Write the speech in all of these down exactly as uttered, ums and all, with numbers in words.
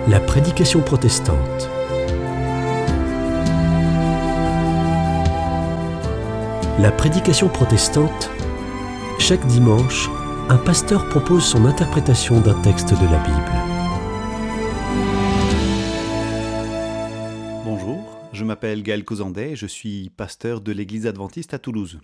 La prédication protestante. La prédication protestante, chaque dimanche, un pasteur propose son interprétation d'un texte de la Bible. Bonjour, je m'appelle Gaël Causandet et je suis pasteur de l'Église adventiste à Toulouse.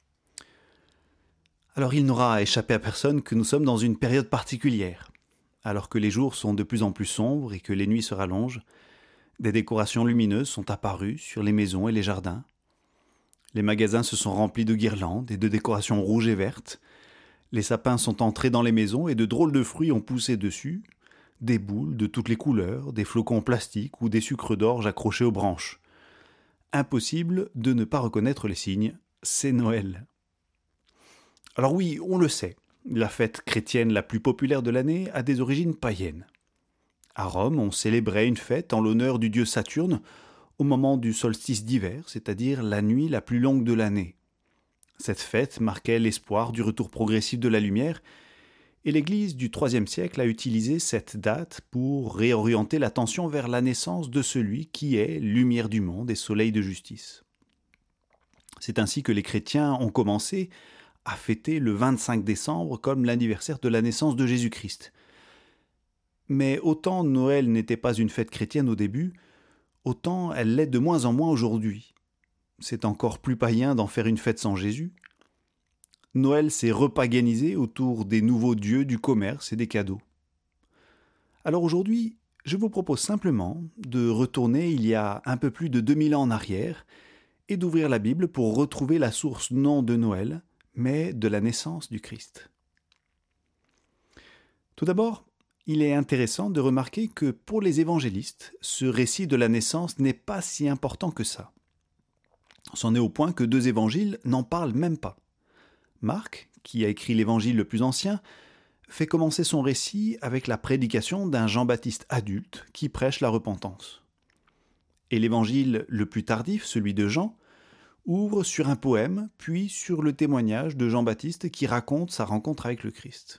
Alors il n'aura échappé à personne que nous sommes dans une période particulière. Alors que les jours sont de plus en plus sombres et que les nuits se rallongent, des décorations lumineuses sont apparues sur les maisons et les jardins. Les magasins se sont remplis de guirlandes et de décorations rouges et vertes. Les sapins sont entrés dans les maisons et de drôles de fruits ont poussé dessus, des boules de toutes les couleurs, des flocons plastiques ou des sucres d'orge accrochés aux branches. Impossible de ne pas reconnaître les signes, c'est Noël. Alors oui, on le sait, la fête chrétienne la plus populaire de l'année a des origines païennes. À Rome, on célébrait une fête en l'honneur du dieu Saturne au moment du solstice d'hiver, c'est-à-dire la nuit la plus longue de l'année. Cette fête marquait l'espoir du retour progressif de la lumière, et l'Église du troisième siècle a utilisé cette date pour réorienter l'attention vers la naissance de celui qui est lumière du monde et soleil de justice. C'est ainsi que les chrétiens ont commencé à fêter le vingt-cinq décembre comme l'anniversaire de la naissance de Jésus-Christ. Mais autant Noël n'était pas une fête chrétienne au début, autant elle l'est de moins en moins aujourd'hui. C'est encore plus païen d'en faire une fête sans Jésus. Noël s'est repaganisé autour des nouveaux dieux du commerce et des cadeaux. Alors aujourd'hui, je vous propose simplement de retourner il y a un peu plus de deux mille ans en arrière et d'ouvrir la Bible pour retrouver la source non de Noël, mais de la naissance du Christ. Tout d'abord, il est intéressant de remarquer que pour les évangélistes, ce récit de la naissance n'est pas si important que ça. C'en est au point que deux évangiles n'en parlent même pas. Marc, qui a écrit l'évangile le plus ancien, fait commencer son récit avec la prédication d'un Jean-Baptiste adulte qui prêche la repentance. Et l'évangile le plus tardif, celui de Jean, ouvre sur un poème, puis sur le témoignage de Jean-Baptiste qui raconte sa rencontre avec le Christ.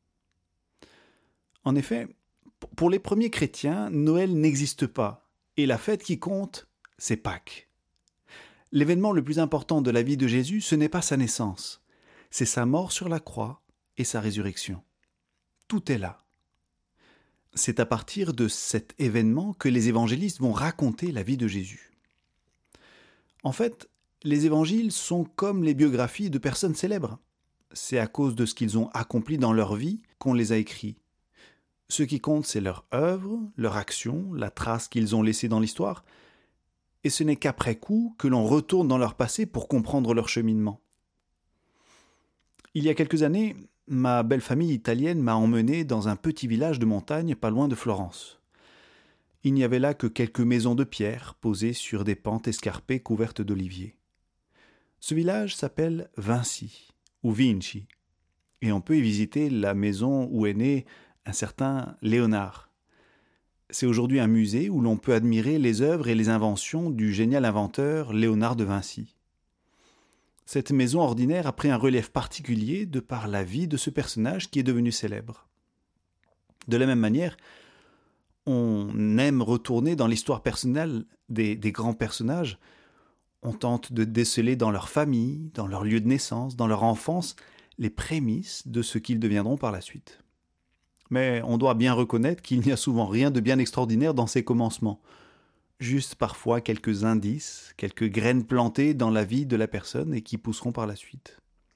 En effet, pour les premiers chrétiens, Noël n'existe pas, et la fête qui compte, c'est Pâques. L'événement le plus important de la vie de Jésus, ce n'est pas sa naissance, c'est sa mort sur la croix et sa résurrection. Tout est là. C'est à partir de cet événement que les évangélistes vont raconter la vie de Jésus. En fait, les évangiles sont comme les biographies de personnes célèbres. C'est à cause de ce qu'ils ont accompli dans leur vie qu'on les a écrits. Ce qui compte, c'est leur œuvre, leur action, la trace qu'ils ont laissée dans l'histoire. Et ce n'est qu'après coup que l'on retourne dans leur passé pour comprendre leur cheminement. Il y a quelques années, ma belle famille italienne m'a emmené dans un petit village de montagne pas loin de Florence. Il n'y avait là que quelques maisons de pierre posées sur des pentes escarpées couvertes d'oliviers. Ce village s'appelle Vinci, ou Vinci, et on peut y visiter la maison où est né un certain Léonard. C'est aujourd'hui un musée où l'on peut admirer les œuvres et les inventions du génial inventeur Léonard de Vinci. Cette maison ordinaire a pris un relief particulier de par la vie de ce personnage qui est devenu célèbre. De la même manière, on aime retourner dans l'histoire personnelle des, des grands personnages. On tente de déceler dans leur famille, dans leur lieu de naissance, dans leur enfance, les prémices de ce qu'ils deviendront par la suite. Mais on doit bien reconnaître qu'il n'y a souvent rien de bien extraordinaire dans ces commencements. Juste parfois quelques indices, quelques graines plantées dans la vie de la personne et qui pousseront par la suite.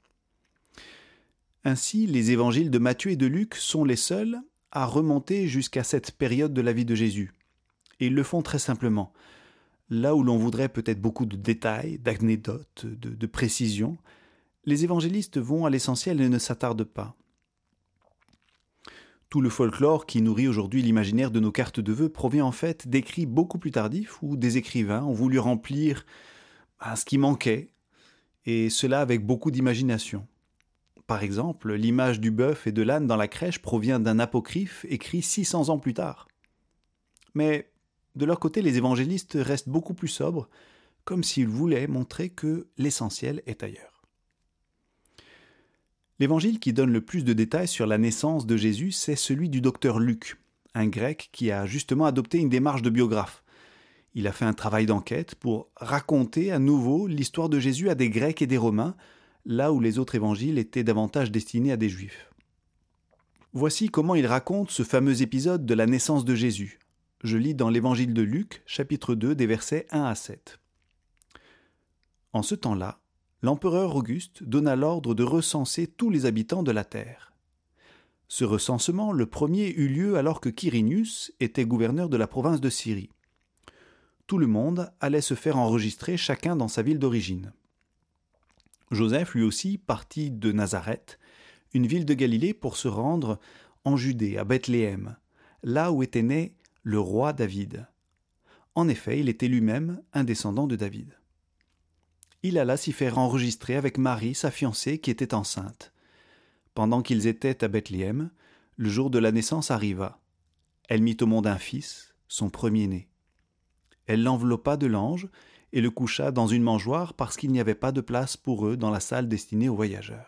Ainsi, les évangiles de Matthieu et de Luc sont les seuls à remonter jusqu'à cette période de la vie de Jésus. Et ils le font très simplement. Là où l'on voudrait peut-être beaucoup de détails, d'anecdotes, de, de précisions, les évangélistes vont à l'essentiel et ne s'attardent pas. Tout le folklore qui nourrit aujourd'hui l'imaginaire de nos cartes de vœux provient en fait d'écrits beaucoup plus tardifs où des écrivains ont voulu remplir ben, ce qui manquait, et cela avec beaucoup d'imagination. Par exemple, l'image du bœuf et de l'âne dans la crèche provient d'un apocryphe écrit six cents ans plus tard. Mais de leur côté, les évangélistes restent beaucoup plus sobres, comme s'ils voulaient montrer que l'essentiel est ailleurs. L'évangile qui donne le plus de détails sur la naissance de Jésus, c'est celui du docteur Luc, un Grec qui a justement adopté une démarche de biographe. Il a fait un travail d'enquête pour raconter à nouveau l'histoire de Jésus à des Grecs et des Romains, là où les autres évangiles étaient davantage destinés à des Juifs. Voici comment il raconte ce fameux épisode de la naissance de Jésus. Je lis dans l'évangile de Luc, chapitre deux, des versets un à sept. En ce temps-là, l'empereur Auguste donna l'ordre de recenser tous les habitants de la terre. Ce recensement, le premier, eut lieu alors que Quirinius était gouverneur de la province de Syrie. Tout le monde allait se faire enregistrer chacun dans sa ville d'origine. Joseph, lui aussi, partit de Nazareth, une ville de Galilée, pour se rendre en Judée, à Bethléem, là où était né le roi David. En effet, il était lui-même un descendant de David. Il alla s'y faire enregistrer avec Marie, sa fiancée, qui était enceinte. Pendant qu'ils étaient à Bethléem, le jour de la naissance arriva. Elle mit au monde un fils, son premier-né. Elle l'enveloppa de lange et le coucha dans une mangeoire parce qu'il n'y avait pas de place pour eux dans la salle destinée aux voyageurs.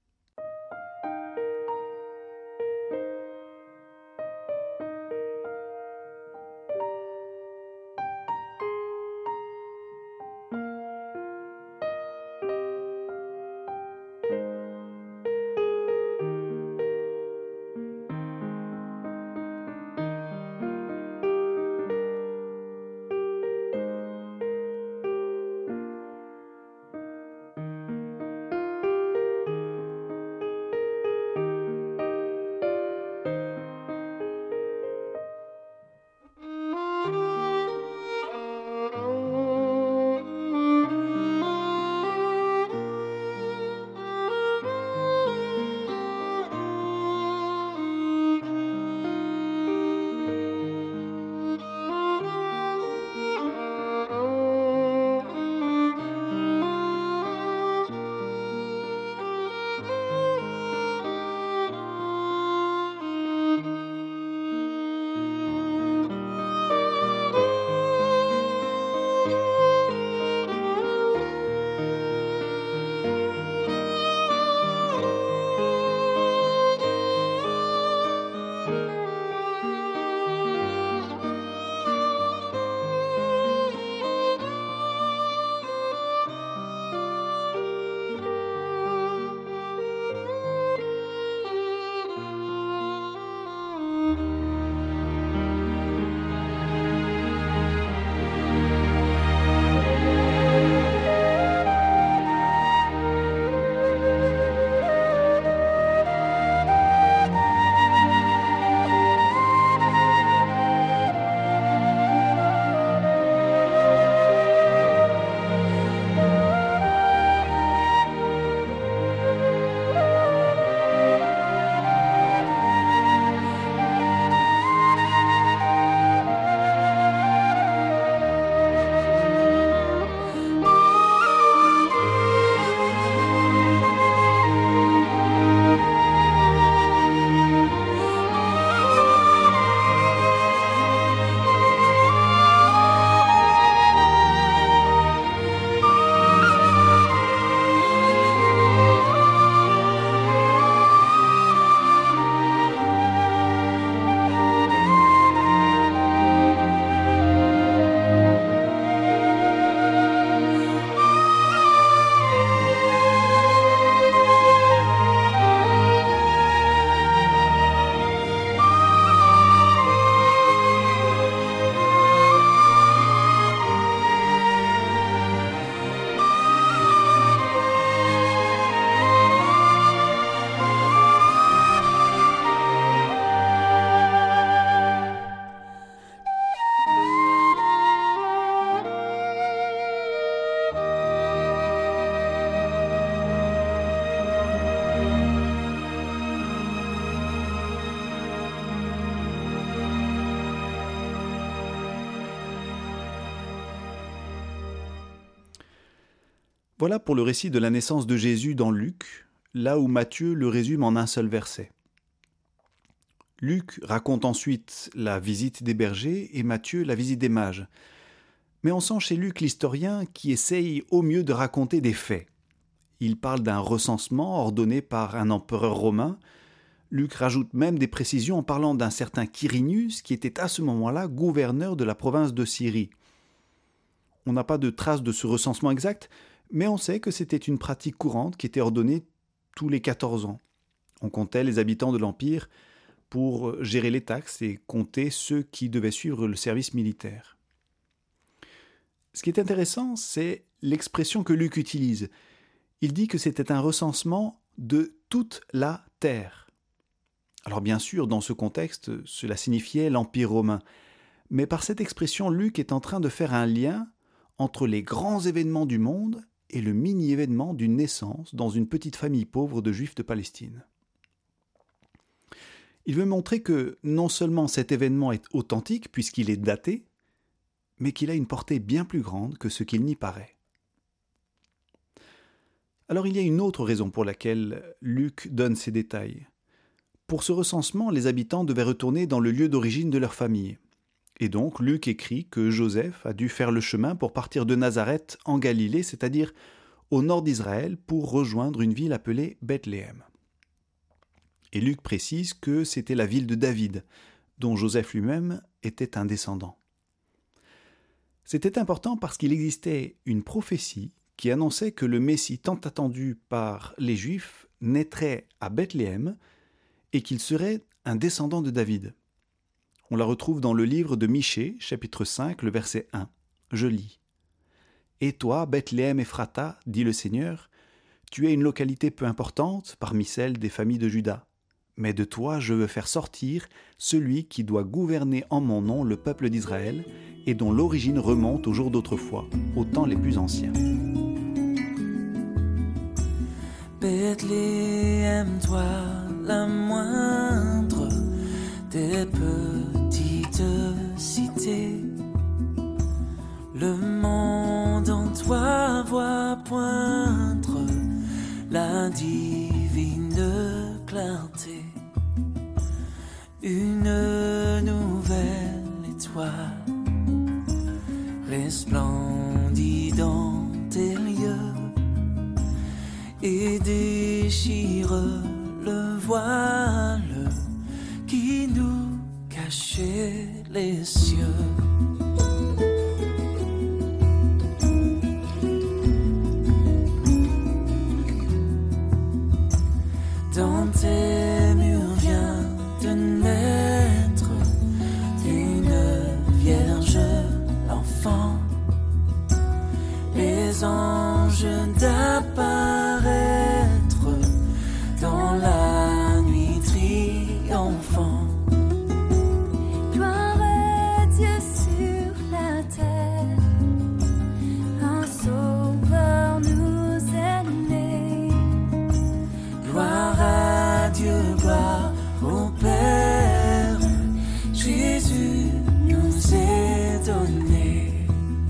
Voilà pour le récit de la naissance de Jésus dans Luc, là où Matthieu le résume en un seul verset. Luc raconte ensuite la visite des bergers et Matthieu la visite des mages. Mais on sent chez Luc l'historien qui essaye au mieux de raconter des faits. Il parle d'un recensement ordonné par un empereur romain, Luc rajoute même des précisions en parlant d'un certain Quirinius qui était à ce moment-là gouverneur de la province de Syrie. On n'a pas de trace de ce recensement exact, mais on sait que c'était une pratique courante qui était ordonnée tous les quatorze ans. On comptait les habitants de l'Empire pour gérer les taxes et compter ceux qui devaient suivre le service militaire. Ce qui est intéressant, c'est l'expression que Luc utilise. Il dit que c'était un recensement de toute la terre. Alors bien sûr, dans ce contexte, cela signifiait l'Empire romain. Mais par cette expression, Luc est en train de faire un lien entre les grands événements du monde et le mini-événement d'une naissance dans une petite famille pauvre de Juifs de Palestine. Il veut montrer que non seulement cet événement est authentique puisqu'il est daté, mais qu'il a une portée bien plus grande que ce qu'il n'y paraît. Alors il y a une autre raison pour laquelle Luc donne ces détails. Pour ce recensement, les habitants devaient retourner dans le lieu d'origine de leur famille. Et donc Luc écrit que Joseph a dû faire le chemin pour partir de Nazareth en Galilée, c'est-à-dire au nord d'Israël, pour rejoindre une ville appelée Bethléem. Et Luc précise que c'était la ville de David, dont Joseph lui-même était un descendant. C'était important parce qu'il existait une prophétie qui annonçait que le Messie tant attendu par les Juifs naîtrait à Bethléem et qu'il serait un descendant de David. On la retrouve dans le livre de Michée, chapitre cinq, le verset un. Je lis. « Et toi, Bethléem Ephrata, dit le Seigneur, tu es une localité peu importante parmi celles des familles de Juda. Mais de toi je veux faire sortir celui qui doit gouverner en mon nom le peuple d'Israël et dont l'origine remonte aux jours d'autrefois, aux temps les plus anciens. » Bethléem, toi la moindre des petites cités, le monde en toi voit poindre la divine clarté. Une nouvelle étoile resplendit dans tes lieux et déchire le voile qui nous cachait les cieux. Dans tes murs vient de naître une vierge, l'enfant. Les anges d'apparaître dans la nuit triomphant. Gloire à Dieu sur la terre, un sauveur nous est né. Gloire à Dieu, gloire au Père, Jésus nous est donné.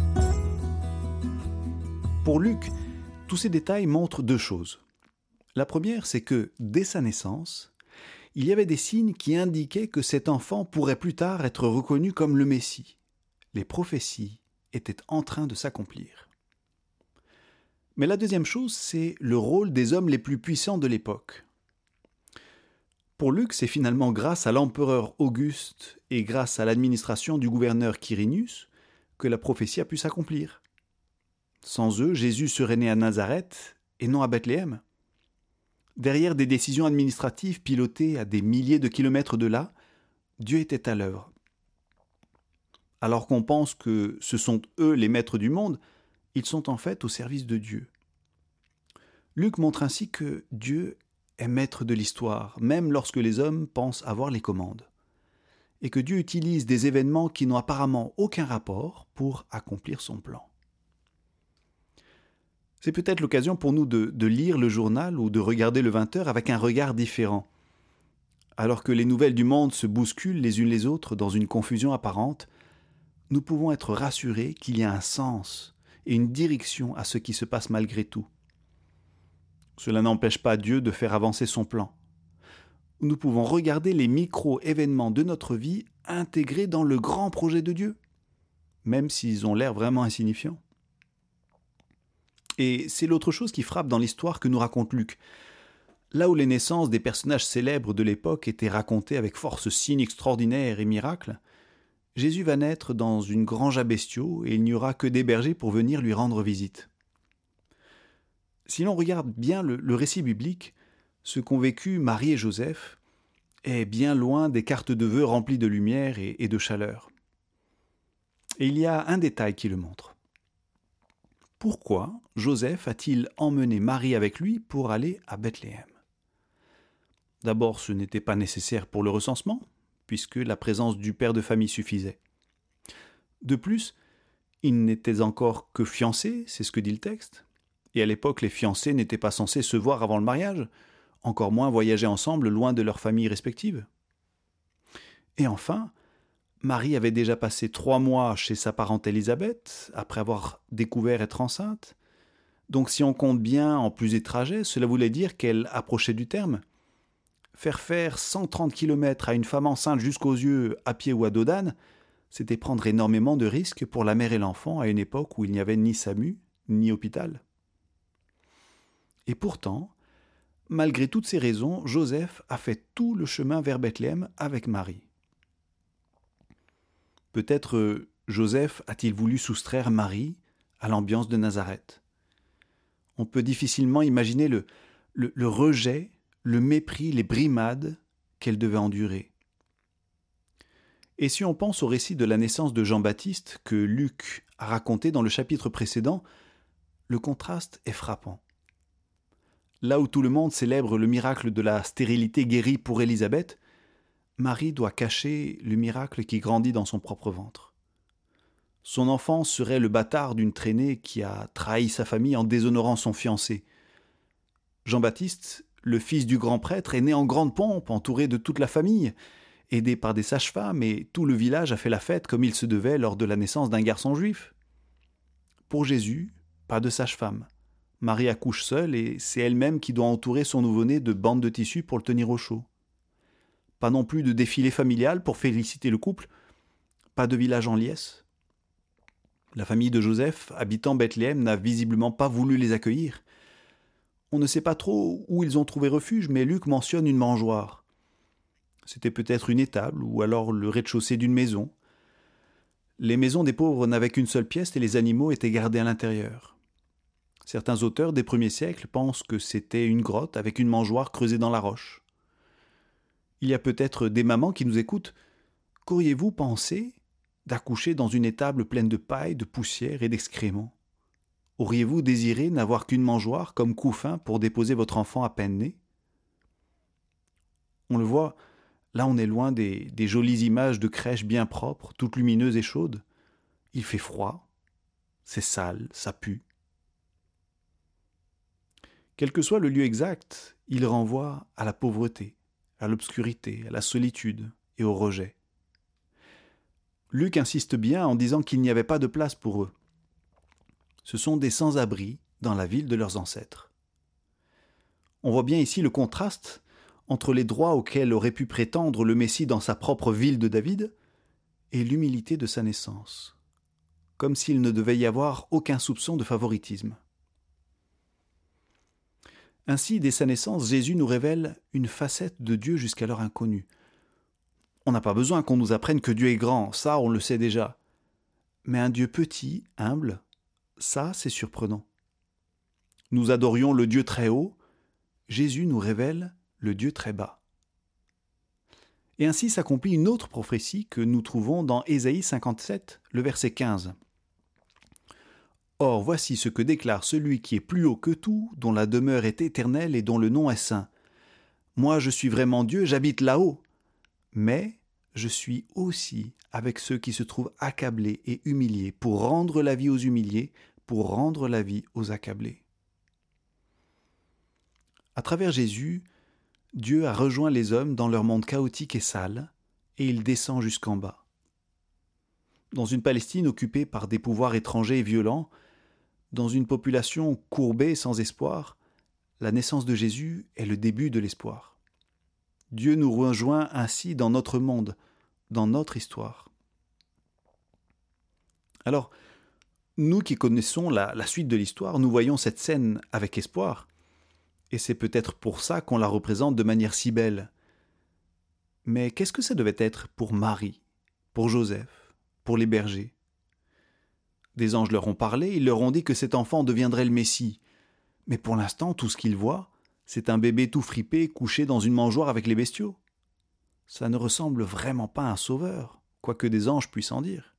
Pour Luc, tous ces détails montrent deux choses. La première, c'est que, dès sa naissance, il y avait des signes qui indiquaient que cet enfant pourrait plus tard être reconnu comme le Messie. Les prophéties étaient en train de s'accomplir. Mais la deuxième chose, c'est le rôle des hommes les plus puissants de l'époque. Pour Luc, c'est finalement grâce à l'empereur Auguste et grâce à l'administration du gouverneur Quirinius que la prophétie a pu s'accomplir. Sans eux, Jésus serait né à Nazareth et non à Bethléem. Derrière des décisions administratives pilotées à des milliers de kilomètres de là, Dieu était à l'œuvre. Alors qu'on pense que ce sont eux les maîtres du monde, ils sont en fait au service de Dieu. Luc montre ainsi que Dieu est maître de l'histoire, même lorsque les hommes pensent avoir les commandes, et que Dieu utilise des événements qui n'ont apparemment aucun rapport pour accomplir son plan. C'est peut-être l'occasion pour nous de, de lire le journal ou de regarder le vingt heures avec un regard différent. Alors que les nouvelles du monde se bousculent les unes les autres dans une confusion apparente, nous pouvons être rassurés qu'il y a un sens et une direction à ce qui se passe malgré tout. Cela n'empêche pas Dieu de faire avancer son plan. Nous pouvons regarder les micro-événements de notre vie intégrés dans le grand projet de Dieu, même s'ils ont l'air vraiment insignifiants. Et c'est l'autre chose qui frappe dans l'histoire que nous raconte Luc. Là où les naissances des personnages célèbres de l'époque étaient racontées avec force signes extraordinaires et miracles, Jésus va naître dans une grange à bestiaux et il n'y aura que des bergers pour venir lui rendre visite. Si l'on regarde bien le, le récit biblique, ce qu'ont vécu Marie et Joseph est bien loin des cartes de vœux remplies de lumière et, et de chaleur. Et il y a un détail qui le montre. Pourquoi Joseph a-t-il emmené Marie avec lui pour aller à Bethléem ? D'abord, ce n'était pas nécessaire pour le recensement, puisque la présence du père de famille suffisait. De plus, ils n'étaient encore que fiancés, c'est ce que dit le texte, et à l'époque, les fiancés n'étaient pas censés se voir avant le mariage, encore moins voyager ensemble loin de leurs familles respectives. Et enfin, Marie avait déjà passé trois mois chez sa parente Élisabeth, après avoir découvert être enceinte. Donc si on compte bien en plus des trajets, cela voulait dire qu'elle approchait du terme. Faire faire cent trente kilomètres à une femme enceinte jusqu'aux yeux, à pied ou à dos d'âne, c'était prendre énormément de risques pour la mère et l'enfant à une époque où il n'y avait ni SAMU, ni hôpital. Et pourtant, malgré toutes ces raisons, Joseph a fait tout le chemin vers Bethléem avec Marie. Peut-être Joseph a-t-il voulu soustraire Marie à l'ambiance de Nazareth. On peut difficilement imaginer le, le, le rejet, le mépris, les brimades qu'elle devait endurer. Et si on pense au récit de la naissance de Jean-Baptiste que Luc a raconté dans le chapitre précédent, le contraste est frappant. Là où tout le monde célèbre le miracle de la stérilité guérie pour Élisabeth, Marie doit cacher le miracle qui grandit dans son propre ventre. Son enfant serait le bâtard d'une traînée qui a trahi sa famille en déshonorant son fiancé. Jean-Baptiste, le fils du grand prêtre, est né en grande pompe, entouré de toute la famille, aidé par des sages-femmes, et tout le village a fait la fête comme il se devait lors de la naissance d'un garçon juif. Pour Jésus, pas de sage-femme. Marie accouche seule et c'est elle-même qui doit entourer son nouveau-né de bandes de tissu pour le tenir au chaud. Pas non plus de défilé familial pour féliciter le couple, pas de village en liesse. La famille de Joseph, habitant Bethléem, n'a visiblement pas voulu les accueillir. On ne sait pas trop où ils ont trouvé refuge, mais Luc mentionne une mangeoire. C'était peut-être une étable ou alors le rez-de-chaussée d'une maison. Les maisons des pauvres n'avaient qu'une seule pièce et les animaux étaient gardés à l'intérieur. Certains auteurs des premiers siècles pensent que c'était une grotte avec une mangeoire creusée dans la roche. Il y a peut-être des mamans qui nous écoutent. Qu'auriez-vous pensé d'accoucher dans une étable pleine de paille, de poussière et d'excréments ? Auriez-vous désiré n'avoir qu'une mangeoire comme couffin pour déposer votre enfant à peine né ? On le voit, là on est loin des, des jolies images de crèches bien propres, toutes lumineuses et chaudes. Il fait froid, c'est sale, ça pue. Quel que soit le lieu exact, il renvoie à la pauvreté, à l'obscurité, à la solitude et au rejet. Luc insiste bien en disant qu'il n'y avait pas de place pour eux. Ce sont des sans-abri dans la ville de leurs ancêtres. On voit bien ici le contraste entre les droits auxquels aurait pu prétendre le Messie dans sa propre ville de David et l'humilité de sa naissance, comme s'il ne devait y avoir aucun soupçon de favoritisme. Ainsi, dès sa naissance, Jésus nous révèle une facette de Dieu jusqu'alors inconnue. On n'a pas besoin qu'on nous apprenne que Dieu est grand, ça on le sait déjà. Mais un Dieu petit, humble, ça c'est surprenant. Nous adorions le Dieu très haut, Jésus nous révèle le Dieu très bas. Et ainsi s'accomplit une autre prophétie que nous trouvons dans Ésaïe cinquante-sept, le verset quinze. Or, voici ce que déclare celui qui est plus haut que tout, dont la demeure est éternelle et dont le nom est saint. Moi, je suis vraiment Dieu, j'habite là-haut. Mais je suis aussi avec ceux qui se trouvent accablés et humiliés, pour rendre la vie aux humiliés, pour rendre la vie aux accablés. À travers Jésus, Dieu a rejoint les hommes dans leur monde chaotique et sale, et il descend jusqu'en bas. Dans une Palestine occupée par des pouvoirs étrangers et violents, dans une population courbée sans espoir, la naissance de Jésus est le début de l'espoir. Dieu nous rejoint ainsi dans notre monde, dans notre histoire. Alors, nous qui connaissons la, la suite de l'histoire, nous voyons cette scène avec espoir. Et c'est peut-être pour ça qu'on la représente de manière si belle. Mais qu'est-ce que ça devait être pour Marie, pour Joseph, pour les bergers ? Des anges leur ont parlé, ils leur ont dit que cet enfant deviendrait le Messie. Mais pour l'instant, tout ce qu'ils voient, c'est un bébé tout fripé couché dans une mangeoire avec les bestiaux. Ça ne ressemble vraiment pas à un sauveur, quoi que des anges puissent en dire.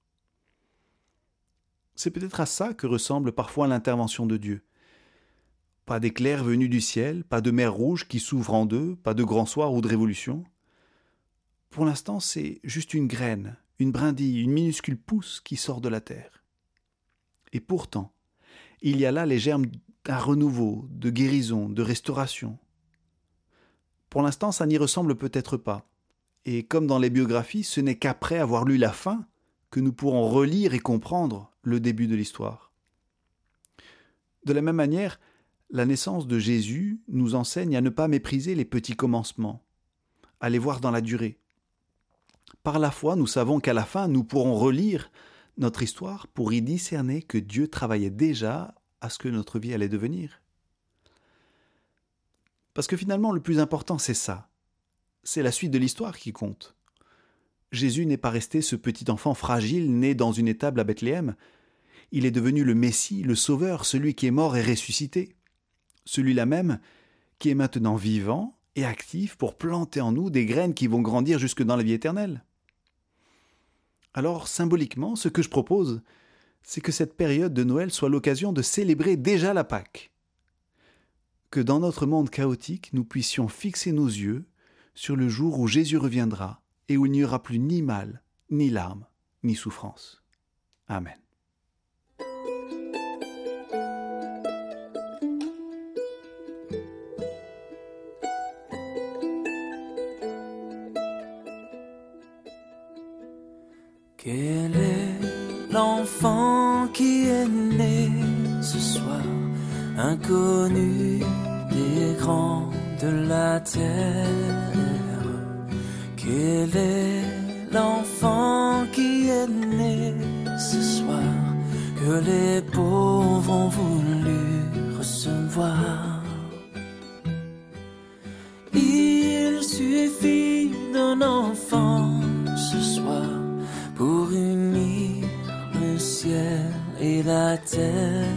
C'est peut-être à ça que ressemble parfois l'intervention de Dieu. Pas d'éclair venu du ciel, pas de mer rouge qui s'ouvre en deux, pas de grand soir ou de révolution. Pour l'instant, c'est juste une graine, une brindille, une minuscule pousse qui sort de la terre. Et pourtant, il y a là les germes d'un renouveau, de guérison, de restauration. Pour l'instant, ça n'y ressemble peut-être pas. Et comme dans les biographies, ce n'est qu'après avoir lu la fin que nous pourrons relire et comprendre le début de l'histoire. De la même manière, la naissance de Jésus nous enseigne à ne pas mépriser les petits commencements, à les voir dans la durée. Par la foi, nous savons qu'à la fin, nous pourrons relire notre histoire pour y discerner que Dieu travaillait déjà à ce que notre vie allait devenir. Parce que finalement, le plus important, c'est ça. C'est la suite de l'histoire qui compte. Jésus n'est pas resté ce petit enfant fragile né dans une étable à Bethléem. Il est devenu le Messie, le Sauveur, celui qui est mort et ressuscité. Celui-là même qui est maintenant vivant et actif pour planter en nous des graines qui vont grandir jusque dans la vie éternelle. Alors, symboliquement, ce que je propose, c'est que cette période de Noël soit l'occasion de célébrer déjà la Pâque. Que dans notre monde chaotique, nous puissions fixer nos yeux sur le jour où Jésus reviendra et où il n'y aura plus ni mal, ni larmes, ni souffrance. Amen. Quel est l'enfant qui est né ce soir, inconnu des grands de la terre? Quel est l'enfant qui est né ce soir, que les pauvres ont voulu recevoir? Il suffit d'un enfant ce soir pour unir le ciel et la terre.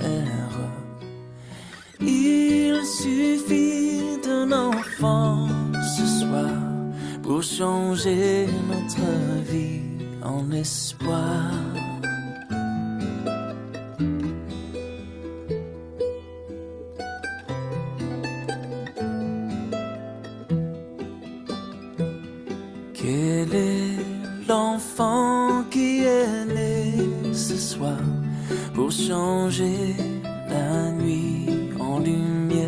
Il suffit d'un enfant ce soir pour changer notre vie en espoir. Quel est l'enfant qui est né ce soir pour changer la nuit en lumière?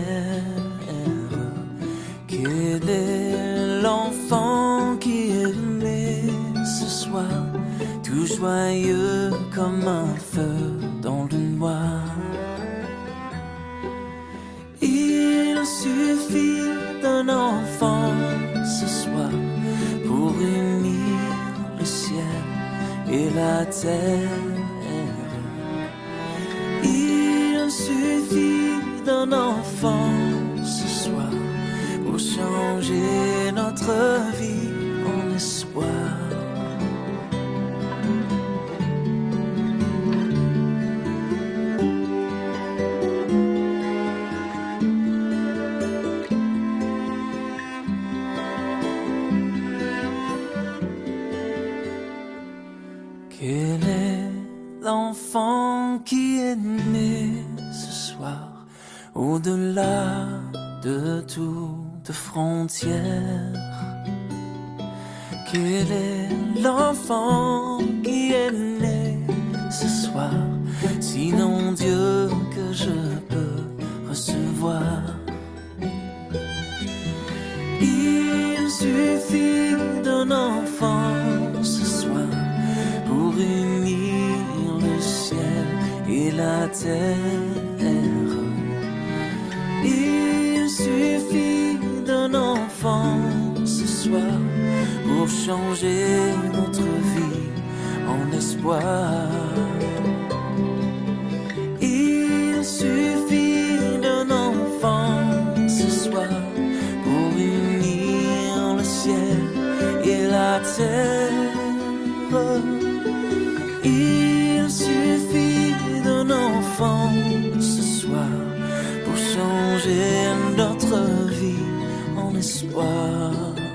Quel est l'enfant qui est né ce soir, tout joyeux comme un feu dans le noir? Il suffit d'un enfant ce soir pour unir le ciel et la terre. Il suffit d'un enfant ce soir pour changer notre vie en espoir. Quel est l'enfant qui est né ce soir, au-delà de toute frontière? Quel est l'enfant qui est né ce soir, sinon Dieu que je peux recevoir? Il suffit d'un enfant ce soir pour unir le ciel et la terre. Il suffit d'un enfant ce soir pour changer notre vie en espoir. Il suffit d'un enfant la terre. Il suffit d'un enfant ce soir pour changer notre vie en espoir.